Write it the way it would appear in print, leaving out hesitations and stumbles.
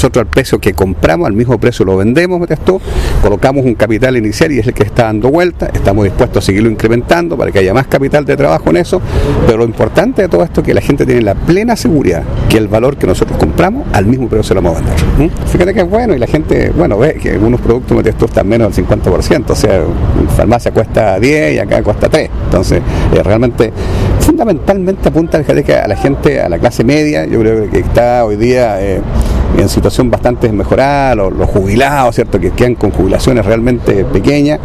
nosotros al precio que compramos, al mismo precio lo vendemos, ¿me tú? Colocamos un capital inicial y es el que está dando vuelta, estamos dispuestos a seguirlo incrementando para que haya más capital de trabajo en eso, pero lo importante de todo esto es que la gente tiene la plena seguridad que el valor que nosotros compramos, al mismo precio se lo vamos a vender. Fíjate que es bueno y la gente, bueno, ve que algunos productos, ¿me tú? Están menos del 50%, o sea, en farmacia cuesta 10 y acá cuesta 3, entonces realmente, fundamentalmente apunta a la gente, a la clase media, yo creo que está hoy día en situación bastante desmejorada, los jubilados, ¿cierto?, que quedan con jubilaciones realmente pequeñas,